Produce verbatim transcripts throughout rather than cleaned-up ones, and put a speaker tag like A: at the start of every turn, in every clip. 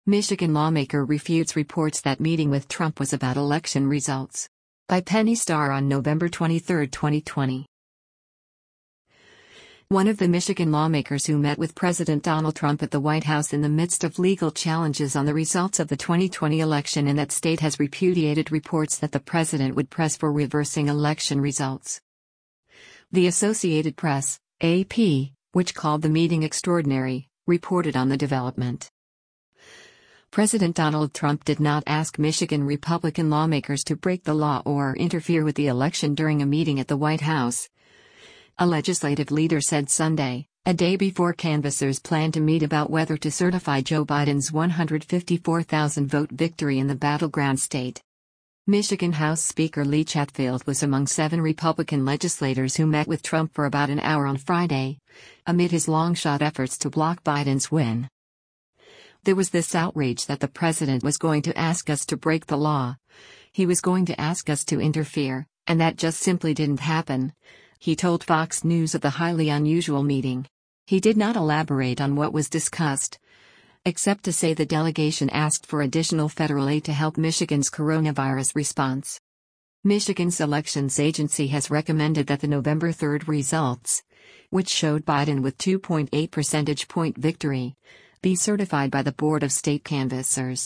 A: Michigan lawmaker refutes reports that meeting with Trump was about election results. By Penny Starr on November twenty-third, twenty twenty. One of the Michigan lawmakers who met with President Donald Trump at the White House in the midst of legal challenges on the results of the twenty twenty election in that state has repudiated reports that the president would press for reversing election results. The Associated Press, A P, which called the meeting extraordinary, reported on the development. President Donald Trump did not ask Michigan Republican lawmakers to break the law or interfere with the election during a meeting at the White House, a legislative leader said Sunday, a day before canvassers planned to meet about whether to certify Joe Biden's one hundred fifty-four thousand vote victory in the battleground state. Michigan House Speaker Lee Chatfield was among seven Republican legislators who met with Trump for about an hour on Friday, amid his long-shot efforts to block Biden's win. There was this outrage that the president was going to ask us to break the law. He was going to ask us to interfere, and that just simply didn't happen, he told Fox News of the highly unusual meeting. He did not elaborate on what was discussed, except to say the delegation asked for additional federal aid to help Michigan's coronavirus response. Michigan's elections agency has recommended that the November third results, which showed Biden with two point eight percentage point victory, be certified by the Board of State Canvassers.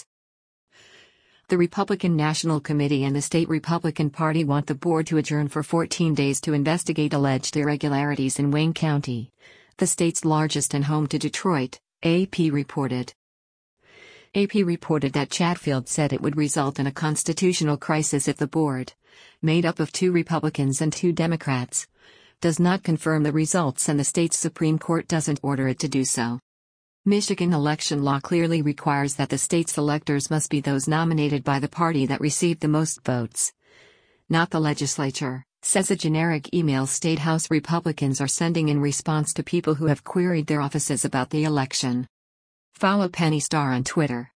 A: The Republican National Committee and the state Republican Party want the board to adjourn for fourteen days to investigate alleged irregularities in Wayne County, the state's largest and home to Detroit, A P reported. A P reported that Chatfield said it would result in a constitutional crisis if the board, made up of two Republicans and two Democrats, does not confirm the results and the state's Supreme Court doesn't order it to do so. Michigan election law clearly requires that the state's electors must be those nominated by the party that received the most votes, not the legislature, says a generic email State House Republicans are sending in response to people who have queried their offices about the election. Follow Penny Starr on Twitter.